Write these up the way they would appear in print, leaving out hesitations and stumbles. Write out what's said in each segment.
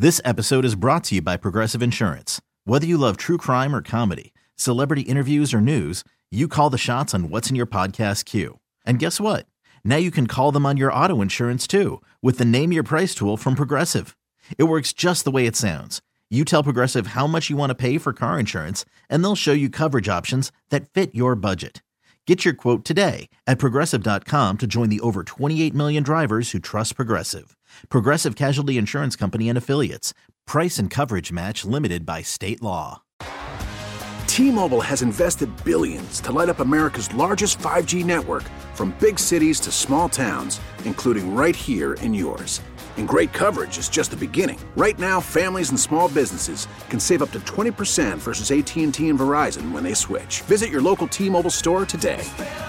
This episode is brought to you by Progressive Insurance. Whether you love true crime or comedy, celebrity interviews or news, you call the shots on what's in your podcast queue. And guess what? Now you can call them on your auto insurance too with the Name Your Price tool from Progressive. It works just the way it sounds. You tell Progressive how much you want to pay for car insurance, and they'll show you coverage options that fit your budget. Get your quote today at Progressive.com to join the over 28 million drivers who trust Progressive. Progressive Casualty Insurance Company and Affiliates. Price and coverage match limited by state law. T-Mobile has invested billions to light up America's largest 5G network, from big cities to small towns, including right here in yours. And great coverage is just the beginning. Right now, families and small businesses can save up to 20% versus AT&T and Verizon when they switch. Visit your local T-Mobile store today.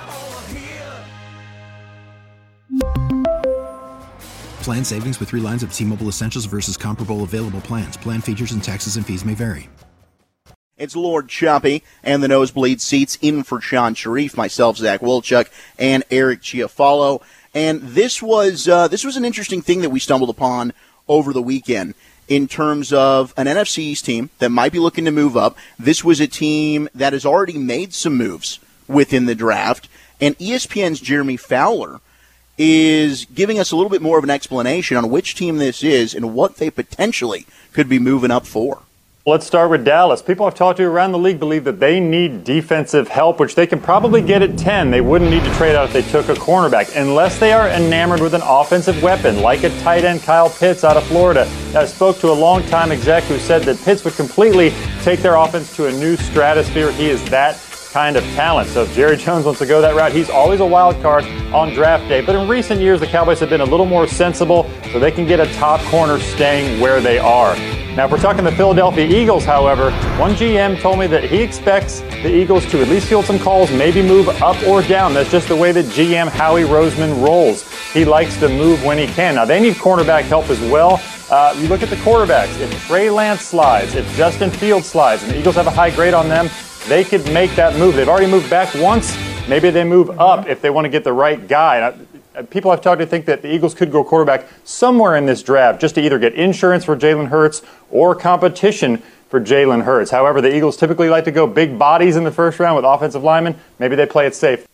Plan savings with 3 lines of T-Mobile Essentials versus comparable available plans. Plan features and taxes and fees may vary. It's Lord Choppy and the Nosebleed Seats in for Sean Sharif, myself, Zach Wilczuk, and Eric Chiafalo. And this was an interesting thing that we stumbled upon over the weekend in terms of an NFC East team that might be looking to move up. This was a team that has already made some moves within the draft, and ESPN's Jeremy Fowler is giving us a little bit more of an explanation on which team this is and what they potentially could be moving up for. Let's start with Dallas. People I've talked to around the league believe that they need defensive help, which they can probably get at 10. They wouldn't need to trade out if they took a cornerback, unless they are enamored with an offensive weapon, like a tight end Kyle Pitts out of Florida. I spoke to a longtime exec who said that Pitts would completely take their offense to a new stratosphere. He is that kind of talent. So if Jerry Jones wants to go that route, he's always a wild card on draft day. But in recent years, the Cowboys have been a little more sensible, so they can get a top corner staying where they are. Now, if we're talking the Philadelphia Eagles, however, one GM told me that he expects the Eagles to at least field some calls, maybe move up or down. That's just the way that GM Howie Roseman rolls. He likes to move when he can. Now, they need cornerback help as well. You look at the quarterbacks. If Trey Lance slides, if Justin Fields slides, and the Eagles have a high grade on them, they could make that move. They've already moved back once. Maybe they move up if they want to get the right guy. People I've talked to think that the Eagles could go quarterback somewhere in this draft just to either get insurance for Jalen Hurts or competition for Jalen Hurts. However, the Eagles typically like to go big bodies in the first round with offensive linemen. Maybe they play it safe.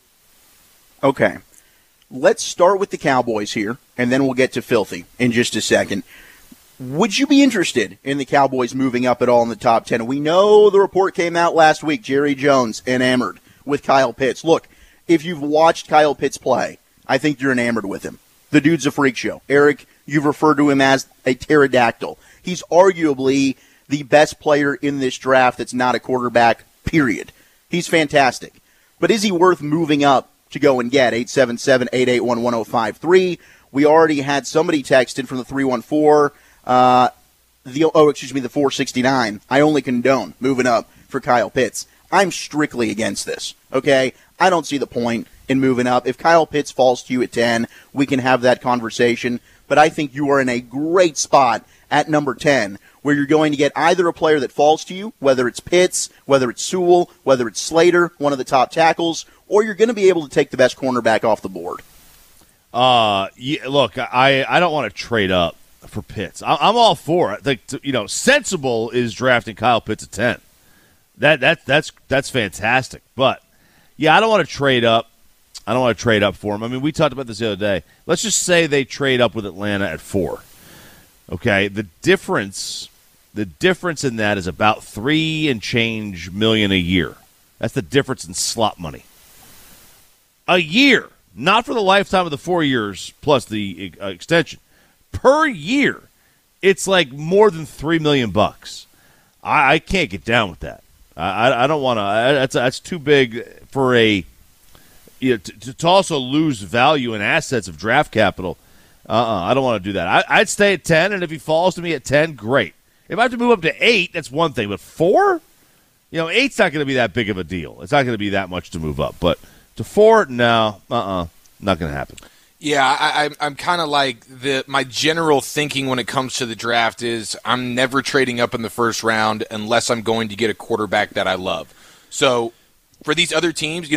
Okay. Let's start with the Cowboys here, and then we'll get to Filthy in just a second. Would you be interested in the Cowboys moving up at all in the top 10? We know the report came out last week, Jerry Jones enamored with Kyle Pitts. Look, if you've watched Kyle Pitts play, I think you're enamored with him. The dude's a freak show. Eric, you've referred to him as a pterodactyl. He's arguably the best player in this draft that's not a quarterback, period. He's fantastic. But is he worth moving up to go and get? 877-881-1053. We already had somebody texted from the 314, the 469. I only condone moving up for Kyle Pitts. I'm strictly against this, okay? I don't see the point in moving up. If Kyle Pitts falls to you at 10, we can have that conversation. But I think you are in a great spot at number 10, where you're going to get either a player that falls to you, whether it's Pitts, whether it's Sewell, whether it's Slater, one of the top tackles, or you're going to be able to take the best cornerback off the board. Look, I don't want to trade up for Pitts. I'm all for it. Sensible is drafting Kyle Pitts at 10. That's fantastic. But yeah, I don't want to trade up. I don't want to trade up for him. I mean, we talked about this the other day. Let's just say they trade up with Atlanta at 4. Okay, the difference in that is about $3 and change million a year. That's the difference in slot money. A year, not for the lifetime of the 4 years plus the extension. Per year, it's like more than $3 million. I can't get down with that. I don't want to. That's too big for a. To also lose value and assets of draft capital. I don't want to do that. I'd stay at 10, and if he falls to me at 10, great. If I have to move up to 8, that's one thing. But 4? 8's not going to be that big of a deal. It's not going to be that much to move up. But to 4, no, not going to happen. Yeah, I'm kind of like my general thinking when it comes to the draft is I'm never trading up in the first round unless I'm going to get a quarterback that I love. So for these other teams,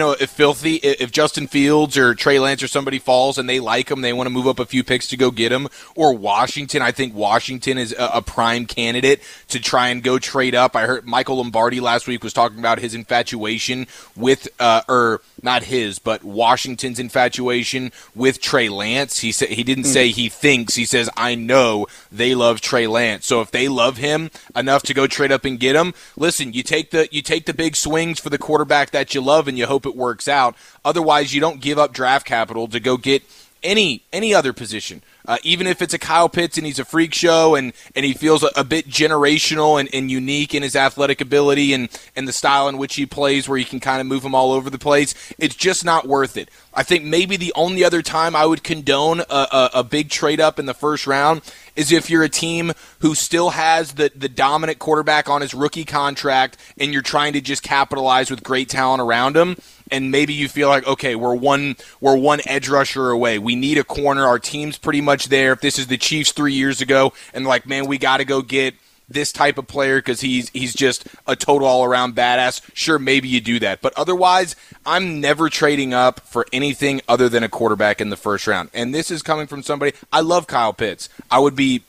if Justin Fields or Trey Lance or somebody falls and they like him, they want to move up a few picks to go get him, or Washington, I think Washington is a prime candidate to try and go trade up. I heard Michael Lombardi last week was talking about his infatuation with, not his, but Washington's infatuation with Trey Lance. He said he didn't say he thinks. He says, I know they love Trey Lance. So if they love him enough to go trade up and get him, listen, you take the big swings for the quarterback that you love and you hope it works out. Otherwise, you don't give up draft capital to go get any other position. Even if it's a Kyle Pitts and he's a freak show and he feels a bit generational and unique in his athletic ability and the style in which he plays where he can kind of move him all over the place, it's just not worth it. I think maybe the only other time I would condone a big trade up in the first round is if you're a team who still has the dominant quarterback on his rookie contract and you're trying to just capitalize with great talent around him. And maybe you feel like, okay, we're one edge rusher away. We need a corner. Our team's pretty much there. If this is the Chiefs 3 years ago, and like, man, we got to go get this type of player because he's just a total all-around badass. Sure, maybe you do that. But otherwise, I'm never trading up for anything other than a quarterback in the first round. And this is coming from somebody, I love Kyle Pitts. I would be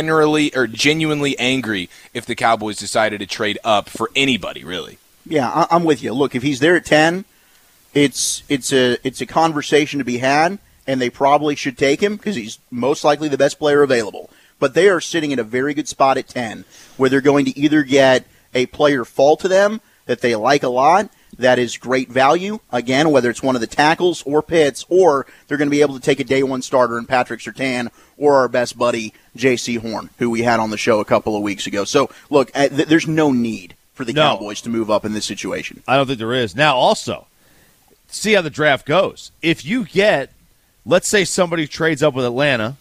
genuinely angry if the Cowboys decided to trade up for anybody, really. Yeah, I'm with you. Look, if he's there at 10, it's a conversation to be had, and they probably should take him because he's most likely the best player available. But they are sitting in a very good spot at 10, where they're going to either get a player fall to them that they like a lot, that is great value, again, whether it's one of the tackles or Pitts, or they're going to be able to take a day one starter in Patrick Surtain or our best buddy, J.C. Horn, who we had on the show a couple of weeks ago. So, look, there's no need for the Cowboys to move up in this situation. I don't think there is. Now, also, see how the draft goes. If you get, let's say somebody trades up with Atlanta,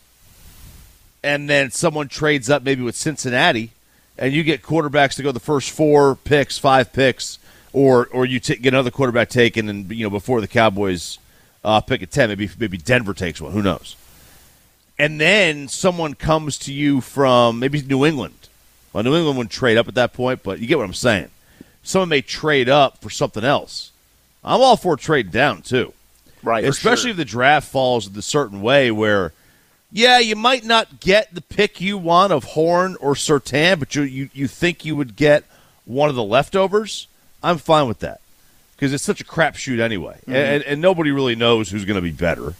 and then someone trades up maybe with Cincinnati, and you get quarterbacks to go the first 5 picks, or you get another quarterback taken, and before the Cowboys pick at 10, maybe Denver takes one. Who knows? And then someone comes to you from maybe New England. Well, New England wouldn't trade up at that point, but you get what I'm saying. Someone may trade up for something else. I'm all for trading down too, right? Especially if the draft falls in a certain way where. Yeah, you might not get the pick you want of Horn or Surtain, but you think you would get one of the leftovers. I'm fine with that because it's such a crapshoot anyway, and nobody really knows who's going to be better.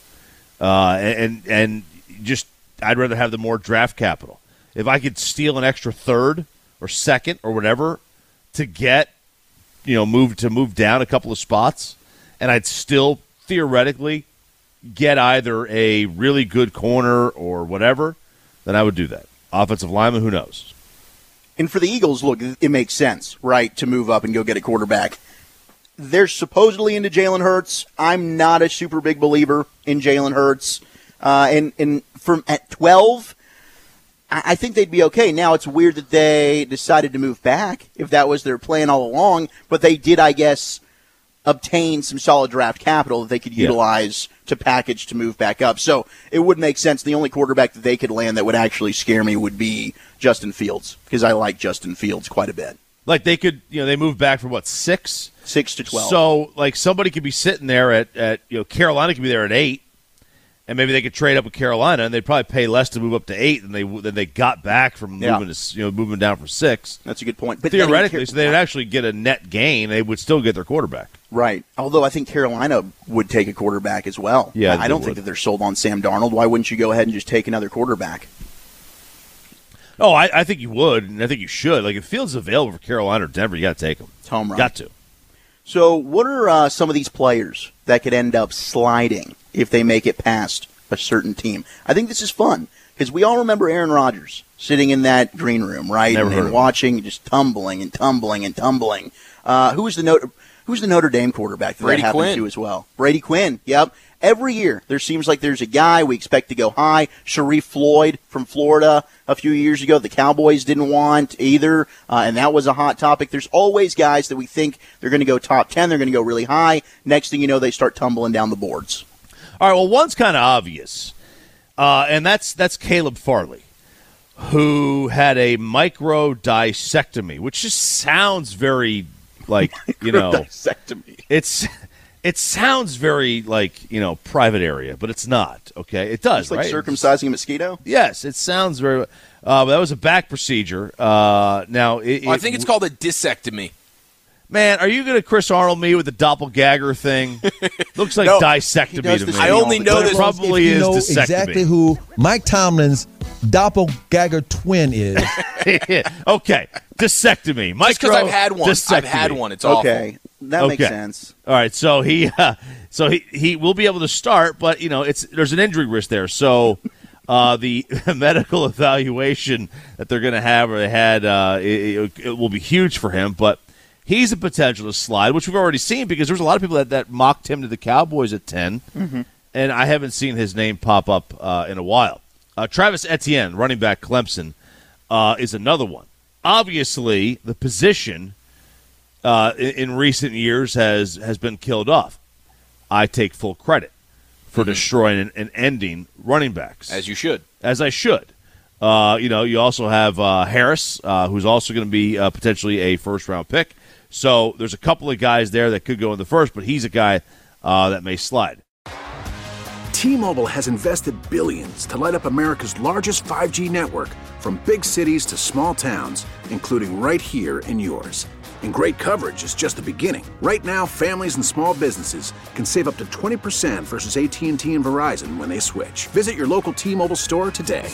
And just I'd rather have the more draft capital. If I could steal an extra third or second or whatever to get, move down a couple of spots, and I'd still theoretically get either a really good corner or whatever, then I would do that. Offensive lineman, who knows? And for the Eagles, look, it makes sense, right, to move up and go get a quarterback. They're supposedly into Jalen Hurts. I'm not a super big believer in Jalen Hurts. And from at 12, I think they'd be okay. Now, it's weird that they decided to move back, if that was their plan all along, but they did, I guess, obtain some solid draft capital that they could utilize to package to move back up. So it would make sense. The only quarterback that they could land that would actually scare me would be Justin Fields, because I like Justin Fields quite a bit. Like they could, they moved back from 6? 6 to 12. So like somebody could be sitting there at Carolina could be there at 8, and maybe they could trade up with Carolina, and they'd probably pay less to move up to 8 than they got back from moving down from 6. That's a good point. But theoretically, so they'd actually get a net gain. They would still get their quarterback. Right. Although I think Carolina would take a quarterback as well. Yeah, I don't think that they're sold on Sam Darnold. Why wouldn't you go ahead and just take another quarterback? Oh, I think you would, and I think you should. Like if Fields is available for Carolina or Denver, you got to take him. It's home run. Got to. So what are some of these players that could end up sliding if they make it past a certain team? I think this is fun because we all remember Aaron Rodgers sitting in that green room, right, and watching, just tumbling and tumbling and tumbling. Who's the Notre Dame quarterback that Brady happened Quinn. to as well? Brady Quinn. Yep. Every year there seems like there's a guy we expect to go high. Sharif Floyd from Florida a few years ago, the Cowboys didn't want either, and that was a hot topic. There's always guys that we think they're going to go top 10, they're going to go really high. Next thing you know, they start tumbling down the boards. All right, well, one's kind of obvious, and that's Caleb Farley, who had a microdiscectomy, which just sounds very like, you know, Microdiscectomy. It sounds very like, you know, private area, but it's not. Okay, it does, It's like right? circumcising a mosquito. Yes, it sounds very. But that was a back procedure. Now, I think it's called a discectomy. Man, are you going to Chris Arnold me with the doppelganger thing? Looks like No, dissectomy does to this me. I only know But it this. probably if you is know discectomy. exactly who Mike Tomlin's doppelganger twin is. Okay, discectomy. Just because I've had one. I've discectomy. had one. It's awful. Okay, that makes Okay. sense. All right, so he will be able to start, but you know there's an injury risk there. So the medical evaluation that they're going to have or they had it will be huge for him. But he's a potential to slide, which we've already seen because there's a lot of people that mocked him to the Cowboys at 10, and I haven't seen his name pop up in a while. Travis Etienne, running back Clemson, is another one. Obviously, the position in recent years has been killed off. I take full credit for destroying and ending running backs. As you should. As I should. You also have Harris, who's also going to be potentially a first-round pick. So there's a couple of guys there that could go in the first, but he's a guy that may slide. T-Mobile has invested billions to light up America's largest 5G network, from big cities to small towns, including right here in yours. And great coverage is just the beginning. Right now, families and small businesses can save up to 20% versus AT&T and Verizon when they switch. Visit your local T-Mobile store today.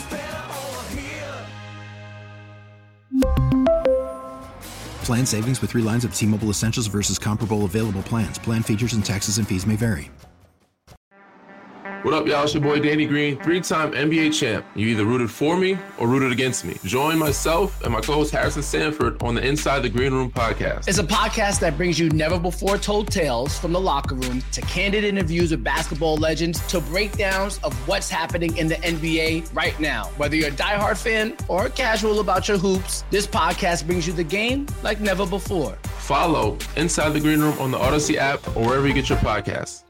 Plan savings with 3 lines of T-Mobile Essentials versus comparable available plans. Plan features and taxes and fees may vary. What up, y'all? It's your boy Danny Green, 3-time NBA champ. You either rooted for me or rooted against me. Join myself and my co-host Harrison Sanford on the Inside the Green Room podcast. It's a podcast that brings you never-before-told tales from the locker room to candid interviews with basketball legends to breakdowns of what's happening in the NBA right now. Whether you're a diehard fan or casual about your hoops, this podcast brings you the game like never before. Follow Inside the Green Room on the Odyssey app or wherever you get your podcasts.